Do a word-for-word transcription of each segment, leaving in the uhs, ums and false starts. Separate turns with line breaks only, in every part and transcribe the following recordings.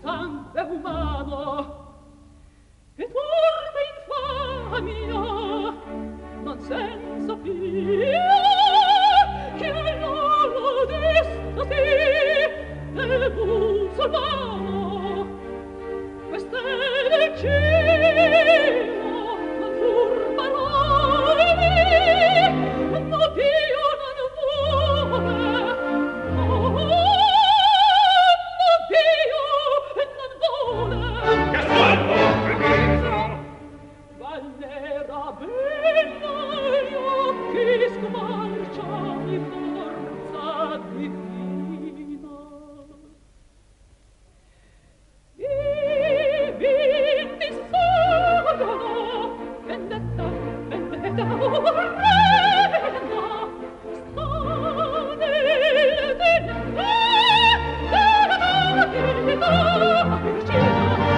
sangue umano e turbe infamia non senza fine che loro destati nel musulmano queste del cielo non fur parole ma Dio non vuole oh, ma Dio non vuole che suono Valera bella gli occhi squarciati forza divina i vinti sono vendetta vendetta orrenda sta nel denaro della divinità vicina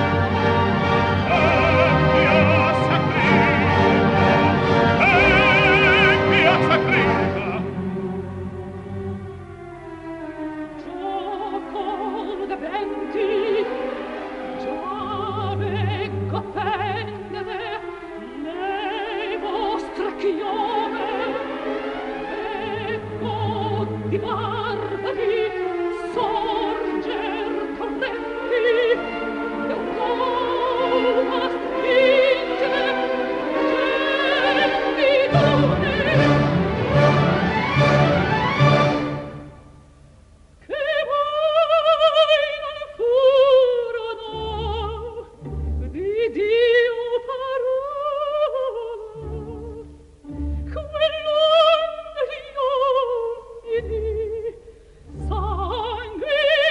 di barbari sorger torrenti e Roma stringe gentitudine che mai non furono di Dio parola quell'onde di ogni sangue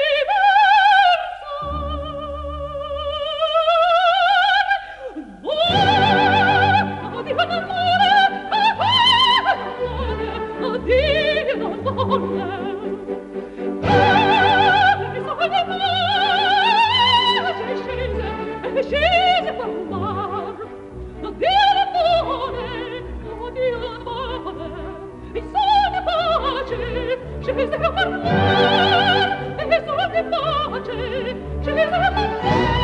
scese per un mar non Dio non vuole non Dio non vuole e sono pace scese per un mar e sono pace scese per un mar